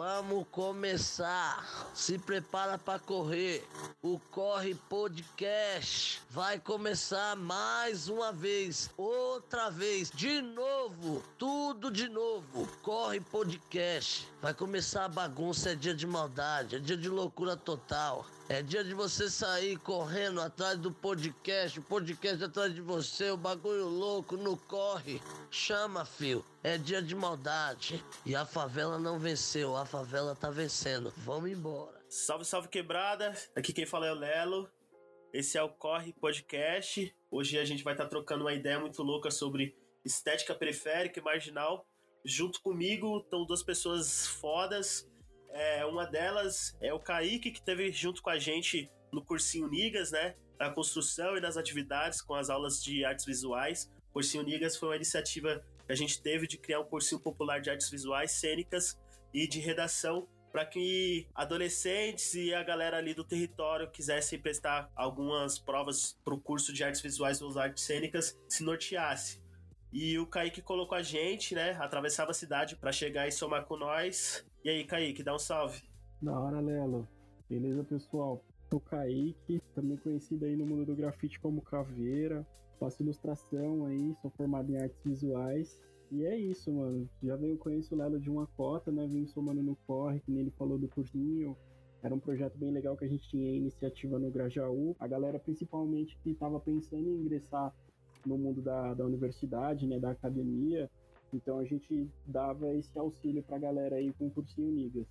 Vamos começar. Se prepara para correr. O Corre Podcast vai começar mais uma vez, outra vez, de novo, tudo de novo. Corre Podcast. Vai começar a bagunça, é dia de maldade, é dia de loucura total. É dia de você sair correndo atrás do podcast, o podcast atrás de você, o bagulho louco, no corre. Chama, fio. É dia de maldade. E a favela não venceu, a favela tá vencendo. Vamos embora. Salve, salve quebrada. Aqui quem fala é o Lelo. Esse é o Corre Podcast. Hoje a gente vai estar trocando uma ideia muito louca sobre estética periférica e marginal. Junto comigo estão duas pessoas fodas. Uma delas é o Kaique, que esteve junto com a gente no cursinho Nigas, né? Na construção e nas atividades com as aulas de artes visuais. O cursinho Nigas foi uma iniciativa que a gente teve de criar um cursinho popular de artes visuais, cênicas e de redação para que adolescentes e a galera ali do território quisessem prestar algumas provas para o curso de artes visuais ou artes cênicas se norteasse. E o Kaique colocou a gente, né? Atravessava a cidade para chegar e somar com nós. E aí, Kaique, dá um salve. Da hora, Lelo. Beleza, pessoal? Sou Kaique, também conhecido aí no mundo do grafite como Caveira. Faço ilustração aí, sou formado em artes visuais. E é isso, mano. Conheço o Lelo de uma cota, né? Vim somando no corre, que nem ele falou do cursinho. Era um projeto bem legal que a gente tinha iniciativa no Grajaú. A galera, principalmente, que estava pensando em ingressar no mundo da universidade, né, da academia. Então a gente dava esse auxílio pra galera aí com o cursinho Nigas.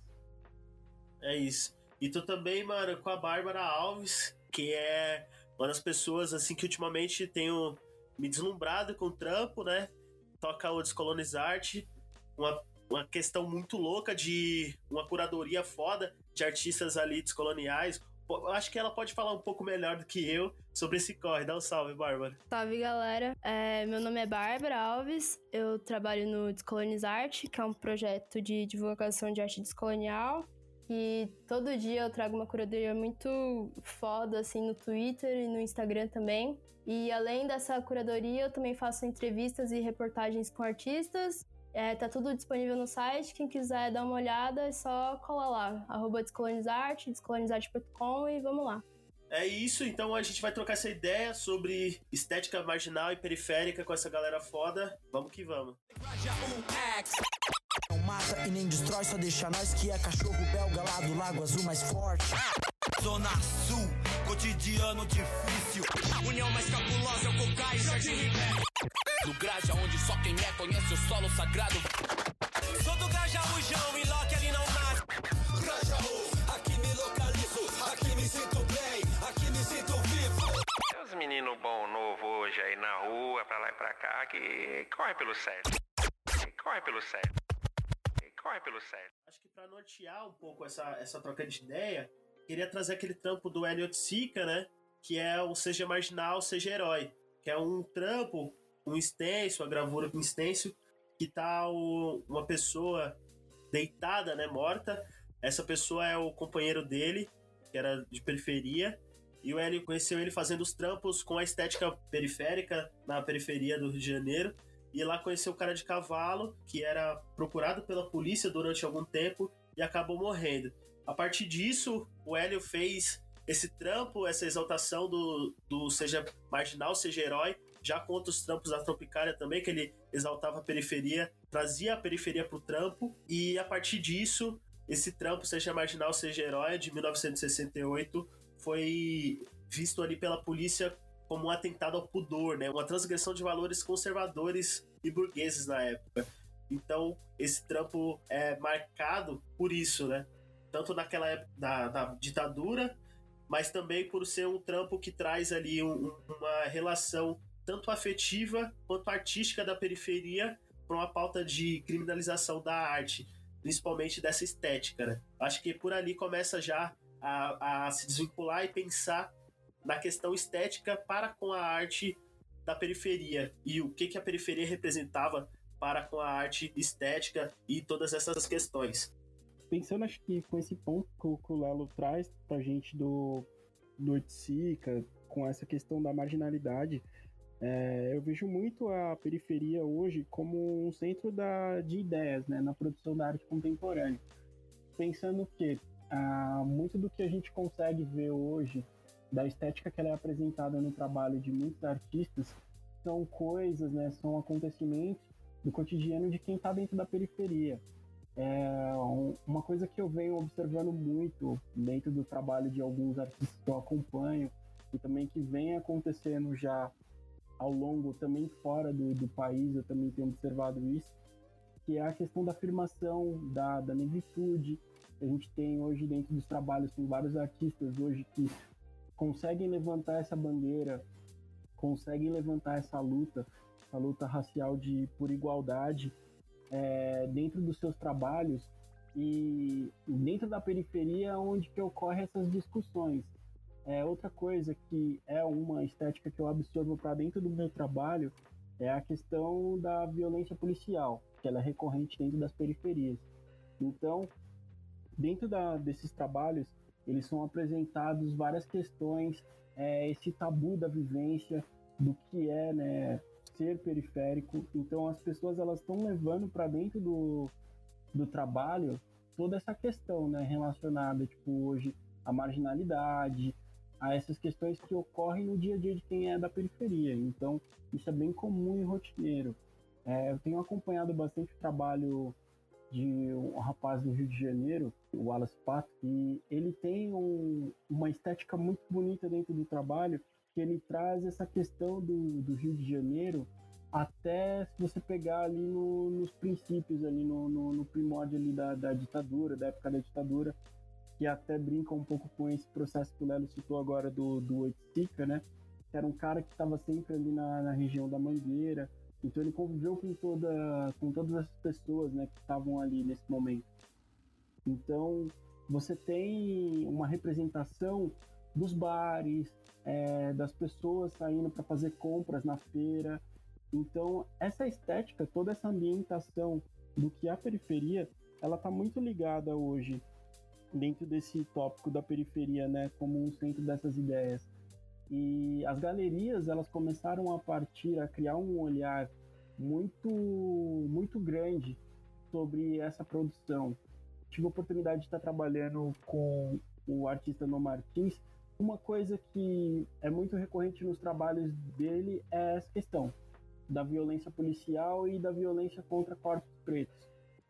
É isso. E tu também, mano, com a Bárbara Alves, que é uma das pessoas, assim, que ultimamente tenho me deslumbrado com o trampo, né? Toca o Descolonizarte, uma questão muito louca de uma curadoria foda de artistas ali descoloniais. Acho que ela pode falar um pouco melhor do que eu sobre esse corre. Dá um salve, Bárbara. Salve, galera. Meu nome é Bárbara Alves. Eu trabalho no Descolonizarte, que é um projeto de divulgação de arte descolonial. E todo dia eu trago uma curadoria muito foda, assim, no Twitter e no Instagram também. E além dessa curadoria, eu também faço entrevistas e reportagens com artistas. Tá tudo disponível no site, quem quiser dar uma olhada é só colar lá, @descolonizarte, descolonizarte.com e vamos lá. É isso, então a gente vai trocar essa ideia sobre estética marginal e periférica com essa galera foda. Vamos que vamos. Não mata e nem destrói, só deixa nós que é cachorro belga lá do Lago Azul mais forte. Zona Sul, cotidiano difícil. União mais cabulosa é o Cocai e Jardim Ribeiro. Do Graja, onde só quem conhece o solo sagrado. Sou do Grajaújão e Loki ali não nasce. Grajaú, aqui me localizo, aqui me sinto bem, aqui me sinto vivo. Tem uns meninos bom novo hoje aí na rua, pra lá e pra cá, que corre pelo certo. Corre pelo certo. Corre pelo certo. Acho que pra nortear um pouco essa troca de ideia, queria trazer aquele trampo do Elliot Sica, né? Que é o Seja Marginal, Seja Herói. Que é um trampo, um stencil, a gravura com stencil, que tá uma pessoa deitada, né, morta. Essa pessoa é o companheiro dele, que era de periferia. E o Hélio conheceu ele fazendo os trampos com a estética periférica na periferia do Rio de Janeiro. E lá conheceu o cara de cavalo, que era procurado pela polícia durante algum tempo e acabou morrendo. A partir disso, o Hélio fez esse trampo, essa exaltação do Seja Marginal, Seja Herói, já com outros trampos da Tropicália também, que ele exaltava a periferia, trazia a periferia pro trampo. E a partir disso, esse trampo, Seja Marginal, Seja Herói, de 1968, foi visto ali pela polícia como um atentado ao pudor, né? Uma transgressão de valores conservadores e burgueses na época. Então, esse trampo é marcado por isso, né? Tanto naquela época da ditadura, mas também por ser um trampo que traz ali uma relação tanto afetiva quanto artística da periferia para uma pauta de criminalização da arte, principalmente dessa estética, né? Acho que por ali começa já a se desvincular e pensar na questão estética para com a arte da periferia e o que a periferia representava para com a arte estética e todas essas questões. Pensando, acho que com esse ponto que o Lelo traz pra gente do Oiticica, com essa questão da marginalidade, eu vejo muito a periferia hoje como um centro de ideias, né, na produção da arte contemporânea. pensando que muito do que a gente consegue ver hoje, da estética que ela é apresentada no trabalho de muitos artistas, são coisas, né, são acontecimentos do cotidiano de quem está dentro da periferia. Uma coisa que eu venho observando muito dentro do trabalho de alguns artistas que eu acompanho e também que vem acontecendo já ao longo, também fora do país, eu também tenho observado isso, que é a questão da afirmação da negritude. A gente tem hoje dentro dos trabalhos, tem vários artistas hoje que conseguem levantar essa bandeira, conseguem levantar essa luta racial por igualdade dentro dos seus trabalhos e dentro da periferia onde que ocorrem essas discussões. Outra coisa que é uma estética que eu absorvo para dentro do meu trabalho é a questão da violência policial, que ela é recorrente dentro das periferias. Então, dentro desses trabalhos, eles são apresentados várias questões, esse tabu da vivência, do que é, né, ser periférico. Então, as pessoas elas estão levando para dentro do trabalho toda essa questão, né, relacionada, tipo, hoje, à marginalidade, a essas questões que ocorrem no dia a dia de quem é da periferia. Então, isso é bem comum e rotineiro. Eu tenho acompanhado bastante o trabalho de um rapaz do Rio de Janeiro, o Wallace Pato, e ele tem uma estética muito bonita dentro do trabalho, que ele traz essa questão do Rio de Janeiro até se você pegar ali nos princípios, ali no primórdio ali da ditadura, da época da ditadura, que até brinca um pouco com esse processo que o Lelo citou agora do Oiticica, né? Que era um cara que estava sempre ali na região da Mangueira. Então ele conviveu com todas essas pessoas, né, que estavam ali nesse momento. Então você tem uma representação dos bares, das pessoas saindo para fazer compras na feira. Então essa estética, toda essa ambientação do que é a periferia, ela está muito ligada hoje dentro desse tópico da periferia, né, como um centro dessas ideias. E as galerias, elas começaram a criar um olhar muito, muito grande sobre essa produção. Tive a oportunidade de estar trabalhando com o artista No Martins. Uma coisa que é muito recorrente nos trabalhos dele é essa questão da violência policial e da violência contra corpos pretos.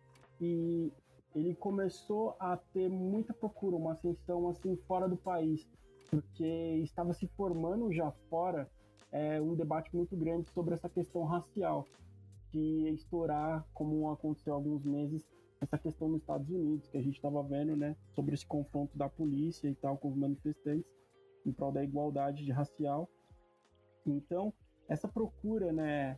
E ele começou a ter muita procura, uma ascensão assim fora do país, porque estava se formando já fora um debate muito grande sobre essa questão racial, que ia estourar, como aconteceu há alguns meses, essa questão nos Estados Unidos, que a gente estava vendo, né, sobre esse confronto da polícia e tal com os manifestantes em prol da igualdade racial. Então, essa procura, né,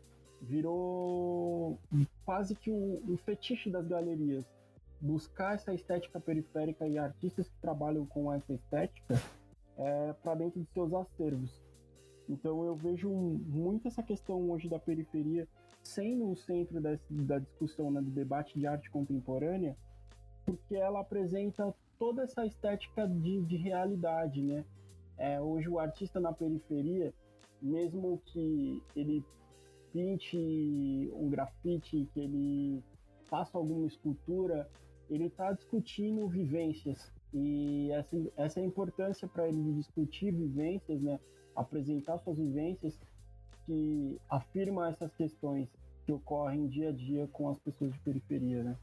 virou quase que um fetiche das galerias, buscar essa estética periférica e artistas que trabalham com essa estética para dentro de seus acervos. Então eu vejo muito essa questão hoje da periferia sendo o centro da discussão, né, do debate de arte contemporânea, porque ela apresenta toda essa estética de realidade, né? Hoje o artista na periferia, mesmo que ele pinte um grafite, que ele faça alguma escultura, ele está discutindo vivências. E essa é a importância para ele discutir vivências, né? Apresentar suas vivências, que afirma essas questões que ocorrem dia a dia com as pessoas de periferia, né?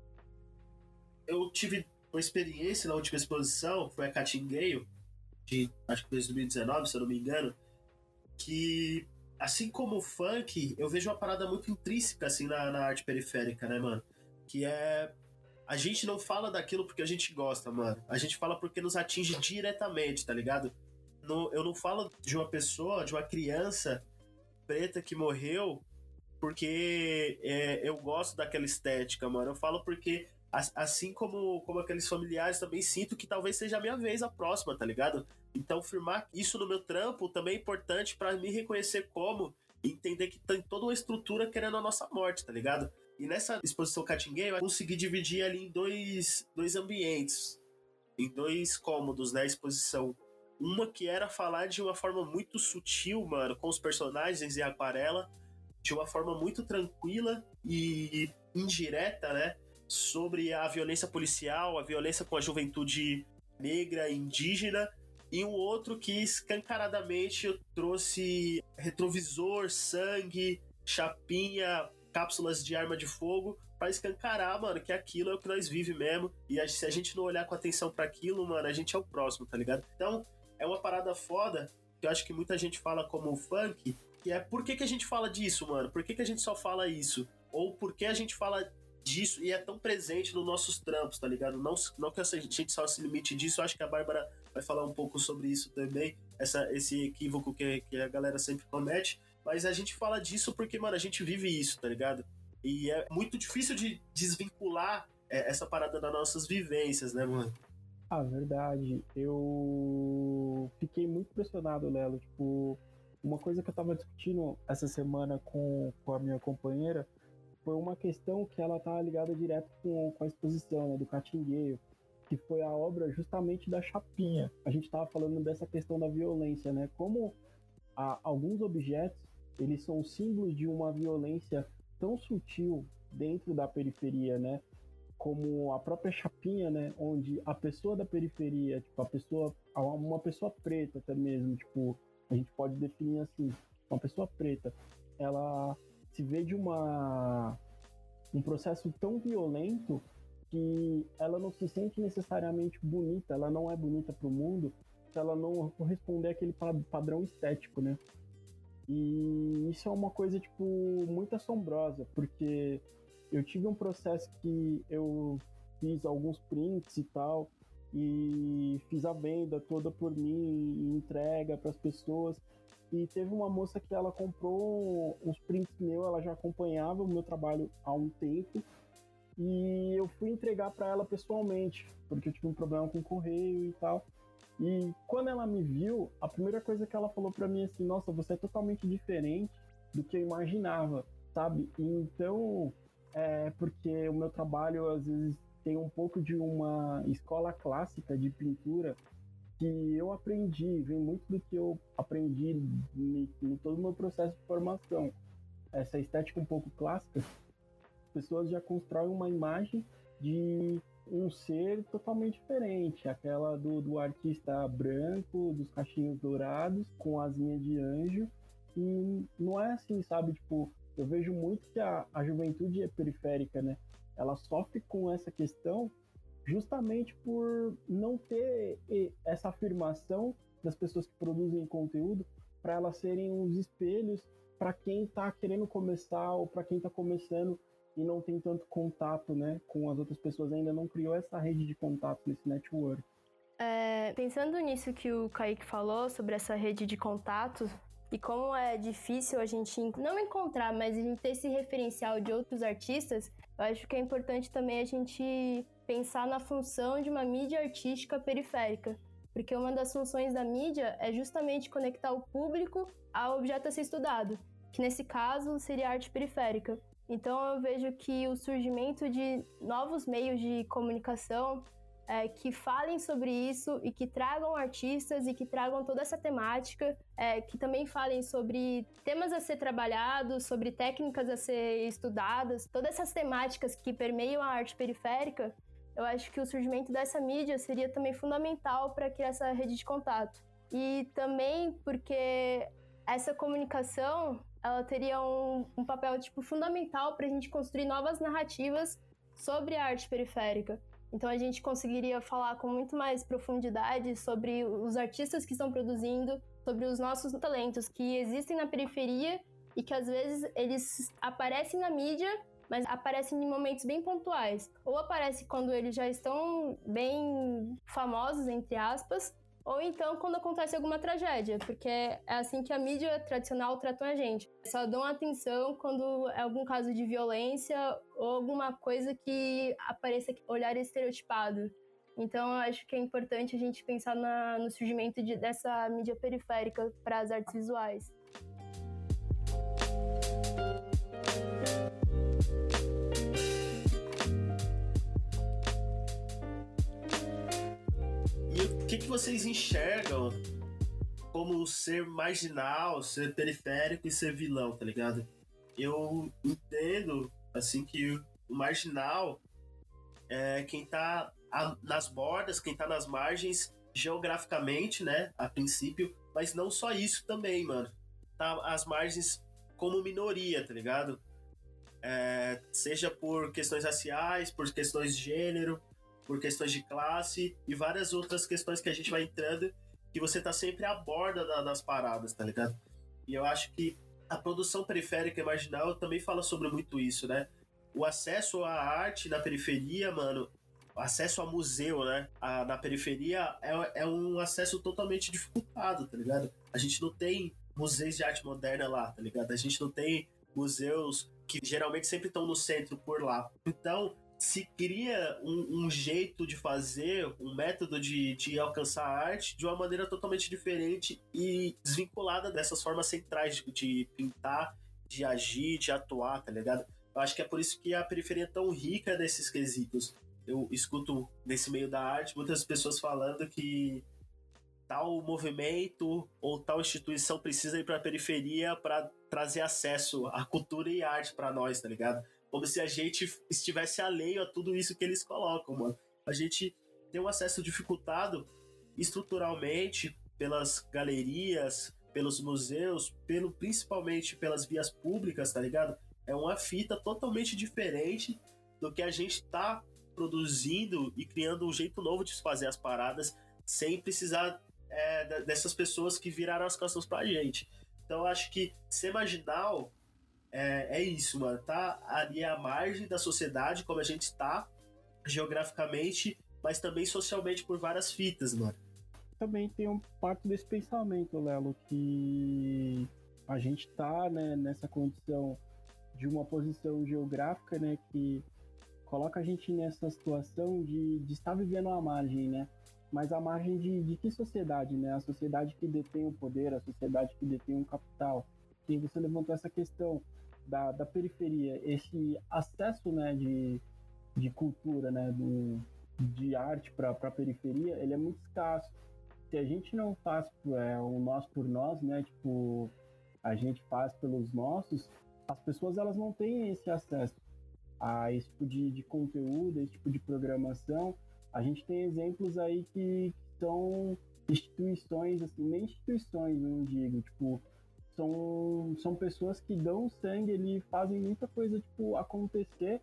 Eu tive uma experiência na última exposição, foi a Catingueio, de acho que 2019, se eu não me engano, que, assim como o funk, eu vejo uma parada muito intrínseca assim, na arte periférica, né, mano? Que é... A gente não fala daquilo porque a gente gosta, mano. A gente fala porque nos atinge diretamente, tá ligado? Eu não falo de uma pessoa, de uma criança preta que morreu porque eu gosto daquela estética, mano. Eu falo porque, assim como aqueles familiares, também sinto que talvez seja a minha vez a próxima, tá ligado? Então, firmar isso no meu trampo também é importante pra me reconhecer como entender que tem toda uma estrutura querendo a nossa morte, tá ligado? E nessa exposição Catingueio, eu consegui dividir ali em dois ambientes, em dois cômodos, né, a exposição. Uma que era falar de uma forma muito sutil, mano, com os personagens em aquarela, de uma forma muito tranquila e indireta, né, sobre a violência policial, a violência com a juventude negra e indígena, e um outro que escancaradamente eu trouxe retrovisor, sangue, chapinha, cápsulas de arma de fogo, pra escancarar, mano, que aquilo é o que nós vivemos mesmo, e se a gente não olhar com atenção pra aquilo, mano, a gente é o próximo, tá ligado? Então, é uma parada foda, que eu acho que muita gente fala como funk, que é por que a gente fala disso, mano? Por que a gente só fala isso? Ou por que a gente fala disso e é tão presente nos nossos trampos, tá ligado? Não que a gente só se limite disso, eu acho que a Bárbara vai falar um pouco sobre isso também, esse equívoco que a galera sempre comete, mas a gente fala disso porque, mano, a gente vive isso, tá ligado? E é muito difícil de desvincular essa parada das nossas vivências, né, mano? Ah, verdade. Eu fiquei muito impressionado, Lelo. Tipo, uma coisa que eu tava discutindo essa semana com a minha companheira foi uma questão que ela tá ligada direto com a exposição, né, do Catingueio, que foi a obra justamente da Chapinha. A gente tava falando dessa questão da violência, né? Como alguns objetos, eles são símbolos de uma violência tão sutil dentro da periferia, né? Como a própria Chapinha, né? Onde a pessoa da periferia, tipo, uma pessoa preta até mesmo, tipo, a gente pode definir assim, uma pessoa preta, ela se vê de um processo tão violento que ela não se sente necessariamente bonita, ela não é bonita para o mundo se ela não corresponder àquele padrão estético, né? E isso é uma coisa, tipo, muito assombrosa, porque eu tive um processo que eu fiz alguns prints e tal, e fiz a venda toda por mim, e entrega para as pessoas. E teve uma moça que ela comprou uns prints meus, ela já acompanhava o meu trabalho há um tempo, e eu fui entregar para ela pessoalmente, porque eu tive um problema com o correio e tal. E quando ela me viu, a primeira coisa que ela falou para mim é assim: nossa, você é totalmente diferente do que eu imaginava, sabe? E então, porque o meu trabalho às vezes tem um pouco de uma escola clássica de pintura que eu aprendi, vem muito do que eu aprendi em todo o meu processo de formação. Essa estética um pouco clássica, as pessoas já constroem uma imagem de um ser totalmente diferente, aquela do artista branco, dos cachinhos dourados, com asinha de anjo, e não é assim, sabe? Tipo, eu vejo muito que a juventude é periférica, né? Ela sofre com essa questão justamente por não ter essa afirmação das pessoas que produzem conteúdo para elas serem os espelhos para quem está querendo começar ou para quem está começando e não tem tanto contato, né, com as outras pessoas, ainda não criou essa rede de contato, nesse network. Pensando nisso que o Kaique falou sobre essa rede de contatos e como é difícil a gente não encontrar, mas a gente ter esse referencial de outros artistas, eu acho que é importante também a gente pensar na função de uma mídia artística periférica, porque uma das funções da mídia é justamente conectar o público ao objeto a ser estudado, que nesse caso seria a arte periférica. Então eu vejo que o surgimento de novos meios de comunicação que falem sobre isso e que tragam artistas e que tragam toda essa temática, que também falem sobre temas a ser trabalhados, sobre técnicas a ser estudadas, todas essas temáticas que permeiam a arte periférica, eu acho que o surgimento dessa mídia seria também fundamental para criar essa rede de contato. E também porque essa comunicação, ela teria um papel fundamental para a gente construir novas narrativas sobre a arte periférica. Então a gente conseguiria falar com muito mais profundidade sobre os artistas que estão produzindo, sobre os nossos talentos que existem na periferia e que às vezes eles aparecem na mídia, mas aparecem em momentos bem pontuais. Ou aparece quando eles já estão bem famosos, entre aspas, ou então quando acontece alguma tragédia, porque é assim que a mídia tradicional trata a gente. Só dão atenção quando é algum caso de violência ou alguma coisa que apareça olhar estereotipado. Então eu acho que é importante a gente pensar no surgimento dessa mídia periférica para as artes visuais. O que vocês enxergam como ser marginal, ser periférico e ser vilão, tá ligado? Eu entendo, assim, que o marginal quem tá nas bordas, quem tá nas margens geograficamente, né, a princípio, mas não só isso também, mano. Tá as margens como minoria, tá ligado? Seja por questões raciais, por questões de gênero, por questões de classe e várias outras questões que a gente vai entrando, que você tá sempre à borda das paradas, tá ligado? E eu acho que a produção periférica e marginal também fala sobre muito isso, né? O acesso à arte na periferia, mano, o acesso a museu, né? Na periferia é um acesso totalmente dificultado, tá ligado? A gente não tem museus de arte moderna lá, tá ligado? A gente não tem museus que geralmente sempre estão no centro por lá. Então, se cria um jeito de fazer, um método de alcançar a arte de uma maneira totalmente diferente e desvinculada dessas formas centrais de pintar, de agir, de atuar, tá ligado? Eu acho que é por isso que a periferia é tão rica nesses quesitos. Eu escuto nesse meio da arte muitas pessoas falando que tal movimento ou tal instituição precisa ir para a periferia para trazer acesso à cultura e arte para nós, tá ligado? Como se a gente estivesse alheio a tudo isso que eles colocam, mano. A gente tem um acesso dificultado estruturalmente pelas galerias, pelos museus, principalmente pelas vias públicas, tá ligado? É uma fita totalmente diferente do que a gente tá produzindo e criando um jeito novo de fazer as paradas sem precisar dessas pessoas que viraram as costas pra gente. Então eu acho que ser marginal é isso, mano. Tá ali à margem da sociedade, como a gente está geograficamente, mas também socialmente por várias fitas, mano. Também tem parte desse pensamento, Lelo, que a gente tá, né, nessa condição de uma posição geográfica, né, que coloca a gente nessa situação de estar vivendo à margem, né? Mas a margem de que sociedade, né? A sociedade que detém o poder, a sociedade que detém o capital. E você levantou essa questão da periferia, esse acesso, né, de cultura, né, de arte para a periferia, ele é muito escasso. Se a gente não faz o nós por nós, né, tipo, a gente faz pelos nossos, as pessoas elas não têm esse acesso a esse tipo de conteúdo, esse tipo de programação. A gente tem exemplos aí que são instituições, assim, nem instituições, não digo, tipo, são pessoas que dão sangue ali, fazem muita coisa, tipo, acontecer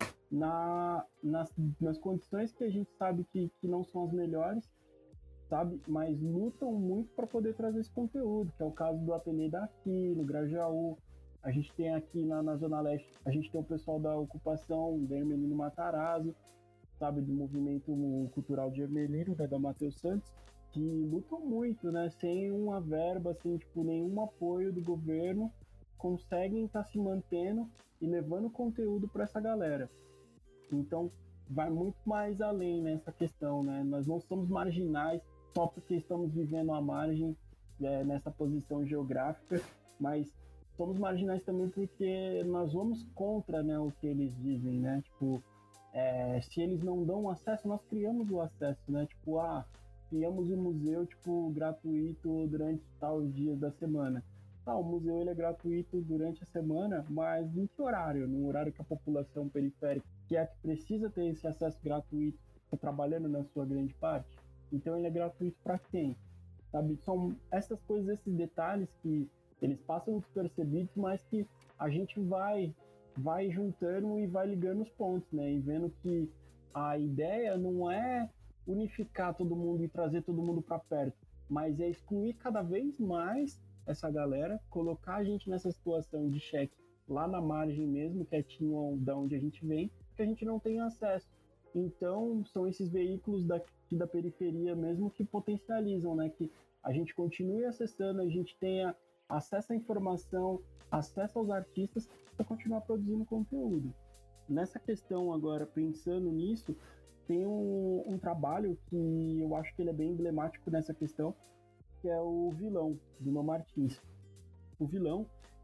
nas condições que a gente sabe que não são as melhores, sabe? Mas lutam muito para poder trazer esse conteúdo, que é o caso do Ateliê daqui, no Grajaú. A gente tem aqui na Zona Leste, a gente tem o pessoal da ocupação, da Hermelino Matarazzo, sabe, do movimento cultural de Hermelino, da Matheus Santos, que lutam muito, né, sem uma verba, sem, tipo, nenhum apoio do governo, conseguem estar se mantendo e levando conteúdo para essa galera. Então, vai muito mais além nessa questão, né, nós não somos marginais só porque estamos vivendo à margem nessa posição geográfica, mas somos marginais também porque nós vamos contra, né, o que eles dizem, né, tipo, se eles não dão acesso, nós criamos o acesso, né, tipo, criamos um museu, tipo, gratuito durante tal dias da semana. O museu ele é gratuito durante a semana, mas em que horário? No horário que a população periférica, que é a que precisa ter esse acesso gratuito, está trabalhando na sua grande parte. Então ele é gratuito para quem? Sabe? São essas coisas, esses detalhes que eles passam despercebidos, mas que a gente vai juntando e vai ligando os pontos, né? E vendo que a ideia não é unificar todo mundo e trazer todo mundo para perto, mas é excluir cada vez mais essa galera, colocar a gente nessa situação de cheque lá na margem mesmo, quietinho da onde a gente vem, que a gente não tem acesso. Então, são esses veículos daqui da periferia mesmo que potencializam, né? Que a gente continue acessando, a gente tenha acesso à informação, acesso aos artistas para continuar produzindo conteúdo. Nessa questão agora, pensando nisso, tem um trabalho que eu acho que ele é bem emblemático nessa questão, que é o Vilão, do No Martins. O Vilão,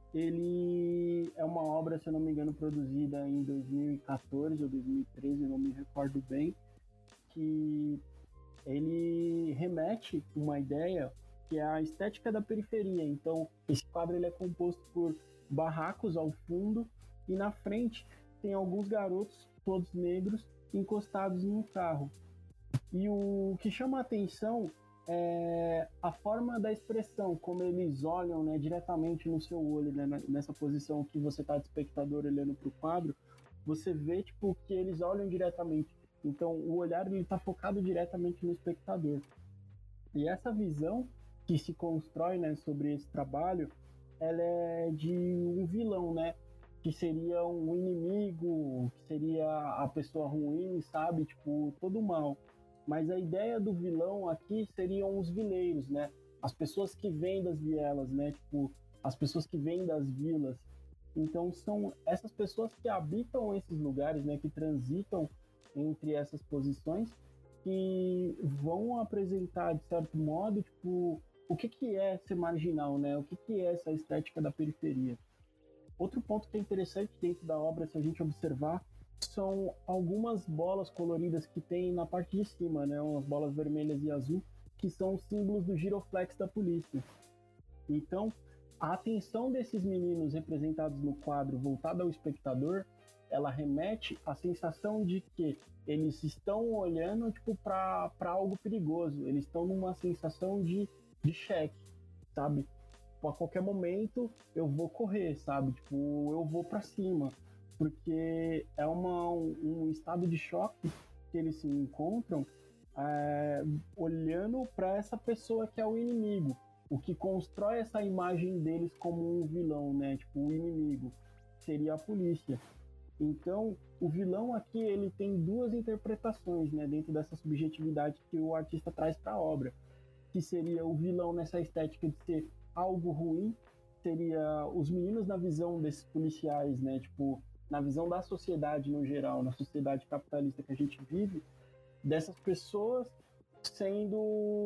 ele é uma obra, se eu não me engano, produzida em 2014 ou 2013, eu não me recordo bem, que ele remete uma ideia que é a estética da periferia. Então, esse quadro ele é composto por barracos ao fundo e na frente tem alguns garotos, todos negros, encostados em um carro. E o que chama a atenção é a forma da expressão, como eles olham, né, diretamente no seu olho, né, nessa posição que você está de espectador olhando para o quadro, você vê tipo, que eles olham diretamente. Então o olhar está focado diretamente no espectador. E essa visão que se constrói, né, sobre esse trabalho, ela é de um vilão, né? Que seria um inimigo, que seria a pessoa ruim, sabe? Tipo, todo mal. Mas a ideia do vilão aqui seriam os vileiros, né? As pessoas que vêm das vielas, né? Tipo, as pessoas que vêm das vilas. Então são essas pessoas que habitam esses lugares, né? Que transitam entre essas posições, que vão apresentar, de certo modo, tipo, o que é ser marginal, né? O que é essa estética da periferia. Outro ponto que é interessante dentro da obra, se a gente observar, são algumas bolas coloridas que tem na parte de cima, né? Umas bolas vermelhas e azul, que são símbolos do giroflex da polícia. Então, a atenção desses meninos representados no quadro voltada ao espectador, ela remete à sensação de que eles estão olhando tipo, para algo perigoso, eles estão numa sensação de cheque, sabe? A qualquer momento eu vou correr, sabe? Tipo, eu vou para cima, porque é um estado de choque que eles se encontram olhando para essa pessoa que é o inimigo, o que constrói essa imagem deles como um vilão, né? Tipo, o inimigo seria a polícia. Então, o vilão aqui ele tem duas interpretações, né? Dentro dessa subjetividade que o artista traz para a obra, que seria o vilão nessa estética de ser algo ruim, seria os meninos na visão desses policiais, né? Tipo, na visão da sociedade no geral, na sociedade capitalista que a gente vive, dessas pessoas sendo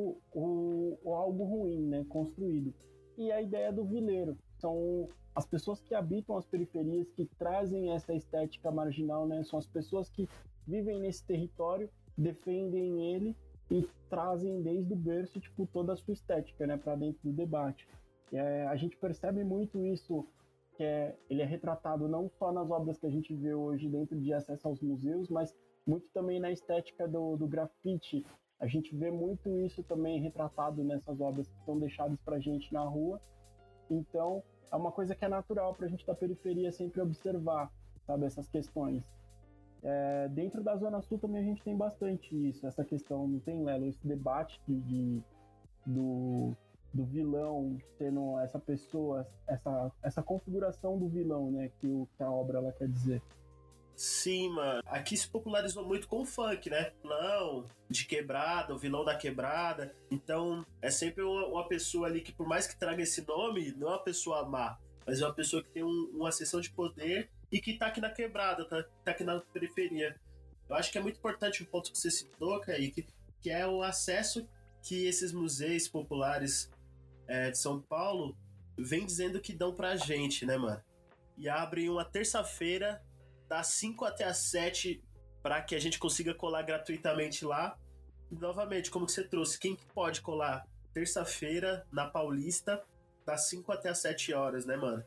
o algo ruim, né? Construído. E a ideia do vileiro são as pessoas que habitam as periferias, que trazem essa estética marginal, né? São as pessoas que vivem nesse território, defendem ele e trazem desde o berço tipo, toda a sua estética, né, para dentro do debate. A gente percebe muito isso, que ele é retratado não só nas obras que a gente vê hoje dentro de Acesso aos Museus, mas muito também na estética do grafite. A gente vê muito isso também retratado nessas obras que são deixadas para a gente na rua. Então, é uma coisa que é natural para a gente da periferia sempre observar, sabe, essas questões. Dentro da Zona Sul também a gente tem bastante isso, essa questão, não tem, Lelo, esse debate do vilão sendo essa pessoa, essa configuração do vilão, né, que a obra ela quer dizer. Sim, mano. Aqui se popularizou muito com o funk, né? Vilão de quebrada, o vilão da quebrada. Então, é sempre uma pessoa ali que, por mais que traga esse nome, não é uma pessoa má, mas é uma pessoa que tem uma ascensão de poder e que tá aqui na quebrada, tá aqui na periferia. Eu acho que é muito importante o ponto que você citou, Kaique, que é o acesso que esses museus populares de São Paulo vem dizendo que dão pra gente, né, mano? E abrem uma terça-feira das 5 até as 7 para que a gente consiga colar gratuitamente lá. E, novamente, como que você trouxe? Quem pode colar terça-feira na Paulista das 5 até as 7 horas, né, mano?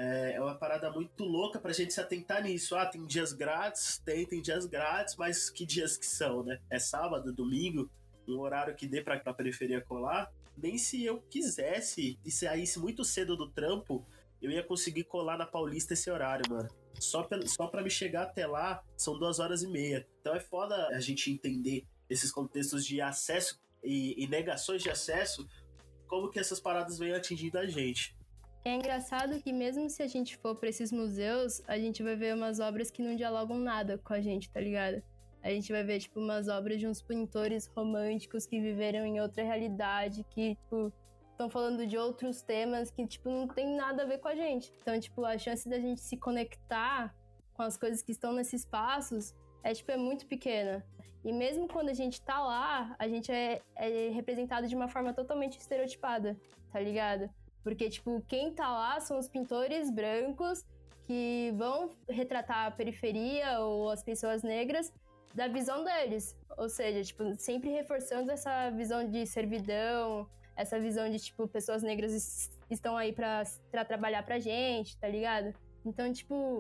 É uma parada muito louca pra gente se atentar nisso. Tem dias grátis? Tem dias grátis, mas que dias que são, né? É sábado, domingo, um horário que dê pra periferia colar? Nem se eu quisesse e saísse muito cedo do trampo, eu ia conseguir colar na Paulista esse horário, mano. Só pra me chegar até lá, são 2h30. Então é foda a gente entender esses contextos de acesso e negações de acesso, como que essas paradas vêm atingindo a gente. É engraçado que mesmo se a gente for pra esses museus, a gente vai ver umas obras que não dialogam nada com a gente, tá ligado? A gente vai ver, tipo, umas obras de uns pintores românticos que viveram em outra realidade, que, tipo, estão falando de outros temas que, tipo, não tem nada a ver com a gente. Então, tipo, a chance da gente se conectar com as coisas que estão nesses espaços é muito pequena. E mesmo quando a gente tá lá, a gente é representado de uma forma totalmente estereotipada, tá ligado? Porque, tipo, quem tá lá são os pintores brancos que vão retratar a periferia ou as pessoas negras da visão deles. Ou seja, tipo, sempre reforçando essa visão de servidão, essa visão de, tipo, pessoas negras estão aí pra trabalhar pra gente, tá ligado? Então, tipo,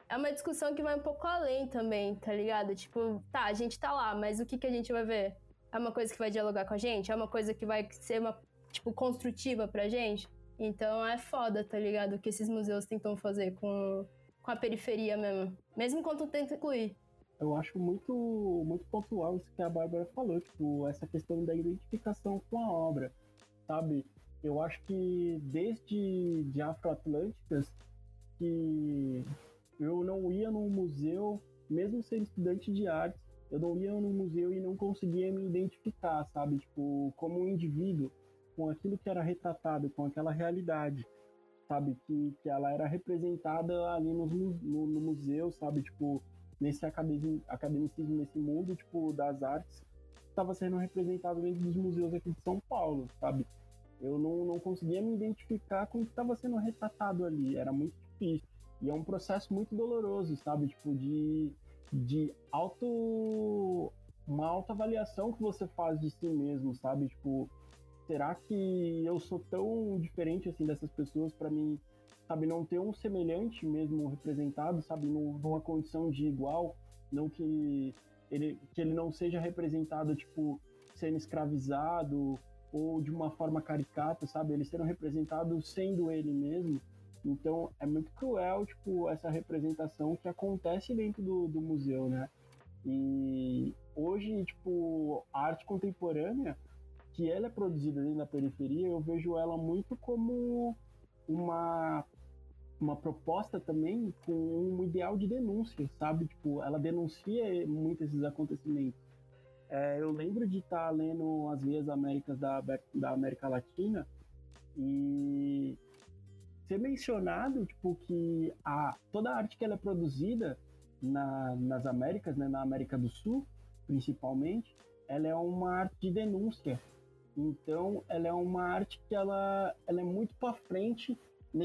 é uma discussão que vai um pouco além também, tá ligado? Tipo, tá, a gente tá lá, mas o que a gente vai ver? É uma coisa que vai dialogar com a gente? É uma coisa que vai ser uma, tipo, construtiva pra gente? Então é foda, tá ligado? O que esses museus tentam fazer com a periferia mesmo. Mesmo enquanto tenta incluir. Eu acho muito pontual isso que a Bárbara falou, tipo, essa questão da identificação com a obra, sabe? Eu acho que desde de Afroatlânticas que eu não ia num museu, mesmo sendo estudante de arte, eu não ia num museu e não conseguia me identificar, sabe? Tipo, como um indivíduo, com aquilo que era retratado, com aquela realidade, sabe? Que ela era representada ali no museu, sabe? Tipo, nesse academicismo, nesse mundo, tipo, das artes, estava sendo representado dentro dos museus aqui de São Paulo, sabe? Eu não conseguia me identificar com o que estava sendo retratado ali, era muito difícil. E é um processo muito doloroso, sabe? Tipo, uma autoavaliação que você faz de si mesmo, sabe? Tipo, será que eu sou tão diferente assim dessas pessoas para mim, sabe, não ter um semelhante mesmo representado, sabe, numa condição de igual, não que ele não seja representado, tipo, sendo escravizado ou de uma forma caricata, sabe, ele sendo representado sendo ele mesmo. Então é muito cruel, tipo, essa representação que acontece dentro do museu, né? E hoje, tipo, a arte contemporânea, que ela é produzida dentro da periferia, eu vejo ela muito como uma proposta também com um ideal de denúncia, sabe? Tipo, ela denuncia muito esses acontecimentos. Eu lembro de estar lendo as Veias Américas da América Latina e ser mencionado, tipo, que toda a arte que ela é produzida nas Américas, né, na América do Sul, principalmente, ela é uma arte de denúncia. Então, ela é uma arte que ela é muito para frente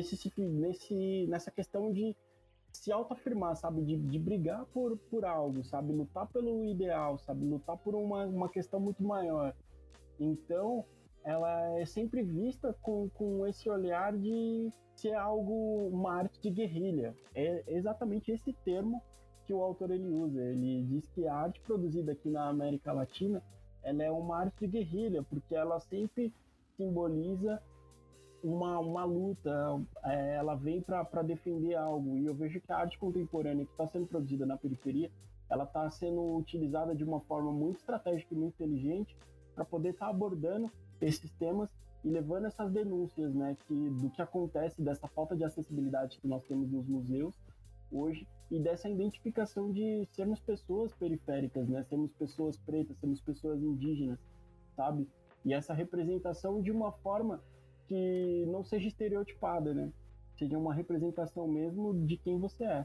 nessa questão de se autoafirmar, sabe? De brigar por algo, sabe? Lutar pelo ideal, sabe? Lutar por uma questão muito maior. Então, ela é sempre vista com esse olhar de ser algo, uma arte de guerrilha. É exatamente esse termo que o autor ele usa. Ele diz que a arte produzida aqui na América Latina, ela é uma arte de guerrilha, porque ela sempre simboliza uma luta, ela vem para defender algo. E eu vejo que a arte contemporânea que está sendo produzida na periferia, ela está sendo utilizada de uma forma muito estratégica e muito inteligente para poder estar abordando esses temas e levando essas denúncias, né, do que acontece, dessa falta de acessibilidade que nós temos nos museus hoje e dessa identificação de sermos pessoas periféricas, né, sermos pessoas pretas, sermos pessoas indígenas, sabe? E essa representação de uma forma que não seja estereotipada, né? Seja uma representação mesmo de quem você é.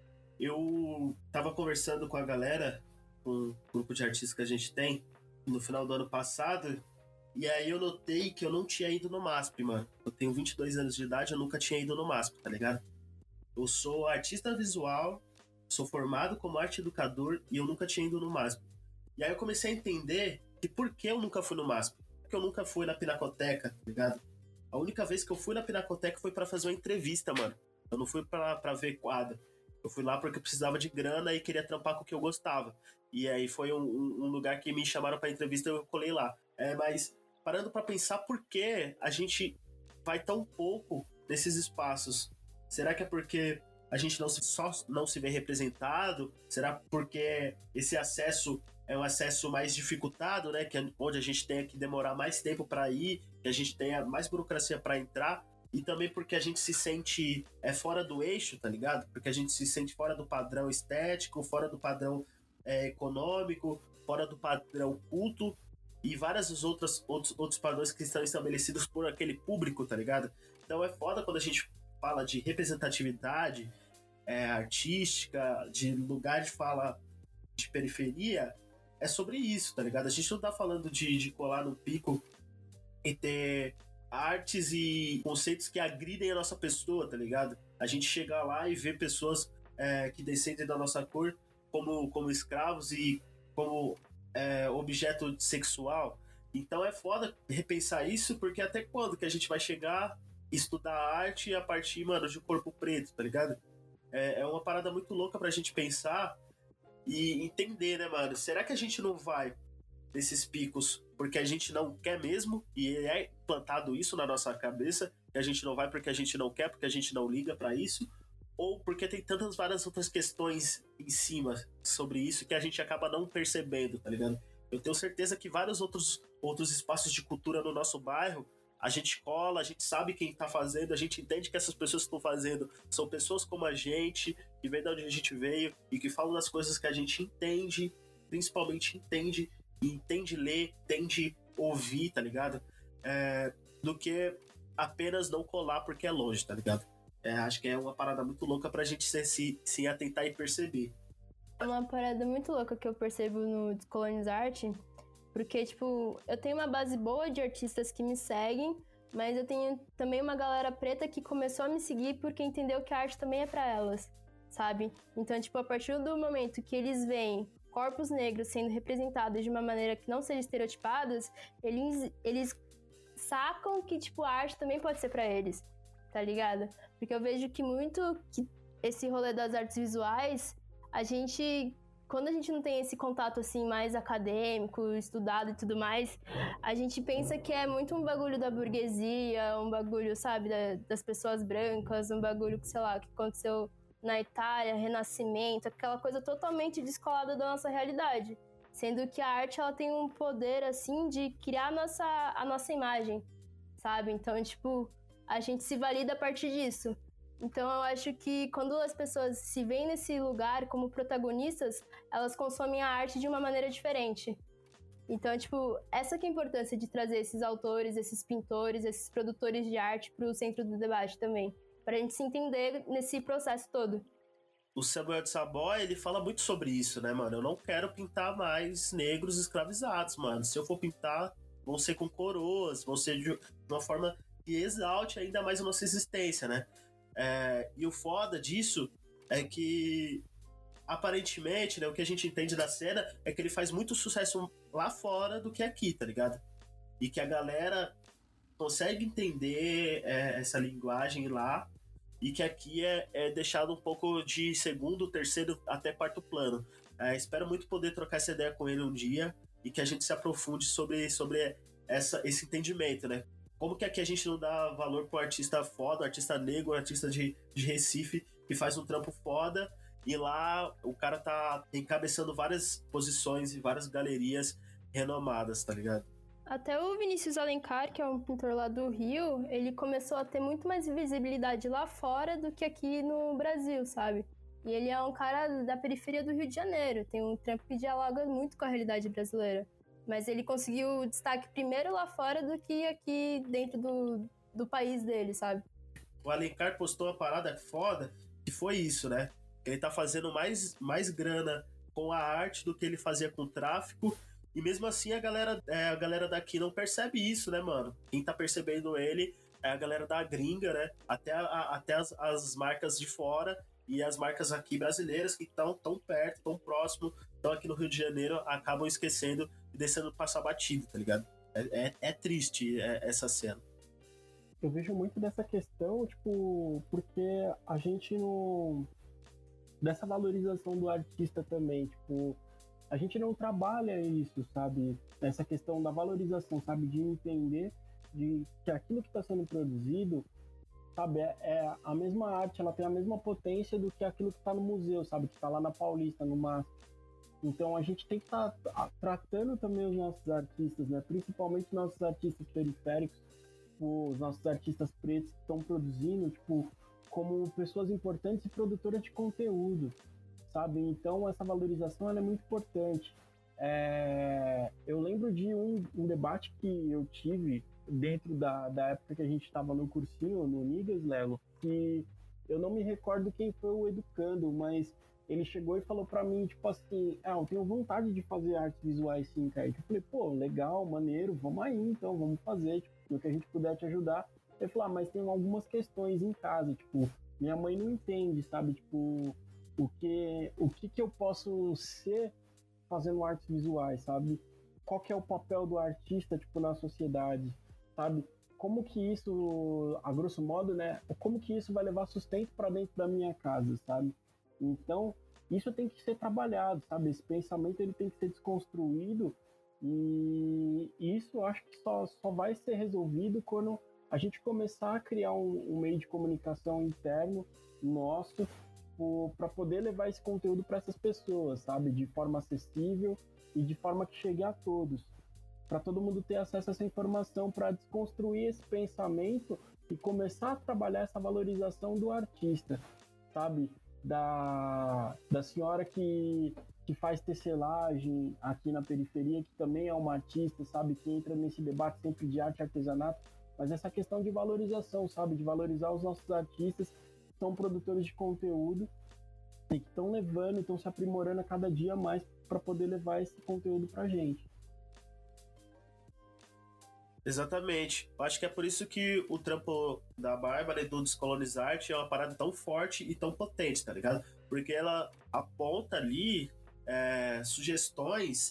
Eu tava conversando com a galera, com um grupo de artistas que a gente tem, no final do ano passado, e aí eu notei que eu não tinha ido no MASP, mano. Eu tenho 22 anos de idade, eu nunca tinha ido no MASP, tá ligado? Eu sou artista visual, sou formado como arte educador e eu nunca tinha ido no MASP. E aí eu comecei a entender que por que eu nunca fui no MASP? Porque eu nunca fui na Pinacoteca, tá ligado? A única vez que eu fui na Pinacoteca foi pra fazer uma entrevista, mano. Eu não fui pra ver quadro. Eu fui lá porque eu precisava de grana e queria trampar com o que eu gostava. E aí foi um lugar que me chamaram pra entrevista e eu colei lá. Mas parando pra pensar por que a gente vai tão pouco nesses espaços. Será que é porque a gente só não se vê representado? Será porque esse acesso é um acesso mais dificultado, né? Que é onde a gente tem que demorar mais tempo para ir, que a gente tenha mais burocracia para entrar, e também porque a gente se sente fora do eixo, tá ligado? Porque a gente se sente fora do padrão estético, fora do padrão econômico, fora do padrão culto, e vários outros padrões que estão estabelecidos por aquele público, tá ligado? Então é foda quando a gente fala de representatividade artística, de lugar de fala de periferia, é sobre isso, tá ligado? A gente não tá falando de colar no pico e ter artes e conceitos que agridem a nossa pessoa, tá ligado? A gente chega lá e vê pessoas que descendem da nossa cor como escravos e como objeto sexual. Então é foda repensar isso, porque até quando que a gente vai chegar, estudar arte a partir, mano, de um corpo preto, tá ligado? É uma parada muito louca pra gente pensar e entender, né, mano? Será que a gente não vai nesses picos porque a gente não quer mesmo? E é plantado isso na nossa cabeça, que a gente não vai porque a gente não quer, porque a gente não liga pra isso? Ou porque tem tantas várias outras questões em cima sobre isso que a gente acaba não percebendo, tá ligado? Eu tenho certeza que vários outros espaços de cultura no nosso bairro, a gente cola, a gente sabe quem tá fazendo, a gente entende que essas pessoas que estão fazendo são pessoas como a gente, que vem de onde a gente veio e que falam das coisas que a gente entende, principalmente entende, e entende ler, entende ouvir, tá ligado? Do que apenas não colar porque é longe, tá ligado? Acho que é uma parada muito louca pra gente se atentar e perceber. É uma parada muito louca que eu percebo no Descolonizarte, porque, tipo, eu tenho uma base boa de artistas que me seguem, mas eu tenho também uma galera preta que começou a me seguir porque entendeu que a arte também é pra elas, sabe? Então, tipo, a partir do momento que eles veem corpos negros sendo representados de uma maneira que não seja estereotipadas, eles sacam que, tipo, a arte também pode ser pra eles, tá ligado? Porque eu vejo que esse rolê das artes visuais, quando a gente não tem esse contato, assim, mais acadêmico, estudado e tudo mais, a gente pensa que é muito um bagulho da burguesia, um bagulho, sabe, das pessoas brancas, um bagulho que, sei lá, que aconteceu na Itália, Renascimento, aquela coisa totalmente descolada da nossa realidade. Sendo que a arte, ela tem um poder, assim, de criar a nossa imagem, sabe? Então, tipo, a gente se valida a partir disso. Então eu acho que quando as pessoas se veem nesse lugar como protagonistas, elas consomem a arte de uma maneira diferente. Então, tipo, essa que é a importância de trazer esses autores, esses pintores, esses produtores de arte pro centro do debate também, pra gente se entender nesse processo todo. O Samuel de Savoy, ele fala muito sobre isso, né, mano? Eu não quero pintar mais negros escravizados, mano. Se eu for pintar, vão ser com coroas, vão ser de uma forma que exalte ainda mais a nossa existência, né? E o foda disso é que, aparentemente, né, o que a gente entende da cena é que ele faz muito sucesso lá fora do que aqui, tá ligado? E que a galera consegue entender essa linguagem lá e que aqui é deixado um pouco de segundo, terceiro, até quarto plano. Espero muito poder trocar essa ideia com ele um dia e que a gente se aprofunde sobre esse entendimento, né? Como que aqui a gente não dá valor pro artista foda, artista negro, artista de Recife, que faz um trampo foda, e lá o cara tá encabeçando várias posições e várias galerias renomadas, tá ligado? Até o Vinícius Alencar, que é um pintor lá do Rio, ele começou a ter muito mais visibilidade lá fora do que aqui no Brasil, sabe? E ele é um cara da periferia do Rio de Janeiro, tem um trampo que dialoga muito com a realidade brasileira. Mas ele conseguiu destaque primeiro lá fora do que aqui dentro do país dele, sabe? O Alencar postou uma parada foda, que foi isso, né? Ele tá fazendo mais grana com a arte do que ele fazia com o tráfico. E mesmo assim a galera daqui não percebe isso, né, mano? Quem tá percebendo ele é a galera da gringa, né? Até as marcas de fora e as marcas aqui brasileiras que estão tão perto, tão próximo, estão aqui no Rio de Janeiro, acabam esquecendo e deixando passar batido, tá ligado? É triste essa cena. Eu vejo muito dessa questão, tipo, porque a gente não... dessa valorização do artista também, tipo, a gente não trabalha isso, sabe? Essa questão da valorização, sabe? De entender de que aquilo que está sendo produzido, sabe? É a mesma arte, ela tem a mesma potência do que aquilo que está no museu, sabe? Que está lá na Paulista, no MASP. Então a gente tem que estar tratando também os nossos artistas, né? Principalmente os nossos artistas periféricos, os nossos artistas pretos que estão produzindo, tipo, como pessoas importantes e produtoras de conteúdo, sabe? Então essa valorização ela é muito importante. Eu lembro de um debate que eu tive dentro da época que a gente estava no cursinho, no Nigas, Lelo, que eu não me recordo quem foi o educando, mas ele chegou e falou pra mim, tipo assim, eu tenho vontade de fazer artes visuais sim, cara. Eu falei, pô, legal, maneiro, vamos aí então, vamos fazer, tipo, no que a gente puder te ajudar. Ele falou, mas tem algumas questões em casa, tipo, minha mãe não entende, sabe, tipo, o que eu posso ser fazendo artes visuais, sabe? Qual que é o papel do artista, tipo, na sociedade, sabe? como que isso, a grosso modo, né, como que isso vai levar sustento para dentro da minha casa, sabe? Então, isso tem que ser trabalhado, sabe? Esse pensamento ele tem que ser desconstruído e isso eu acho que só vai ser resolvido quando a gente começar a criar um meio de comunicação interno nosso para poder levar esse conteúdo para essas pessoas, sabe? De forma acessível e de forma que chegue a todos. Para todo mundo ter acesso a essa informação, para desconstruir esse pensamento e começar a trabalhar essa valorização do artista, sabe? Da senhora que faz tecelagem aqui na periferia, que também é uma artista, sabe? Que entra nesse debate sempre de arte e artesanato, mas essa questão de valorização, sabe? De valorizar os nossos artistas que são produtores de conteúdo e que estão levando, estão se aprimorando a cada dia mais para poder levar esse conteúdo pra gente. Exatamente. Eu acho que é por isso que o trampo da Bárbara e do Descolonizarte é uma parada tão forte e tão potente, tá ligado? Porque ela aponta ali sugestões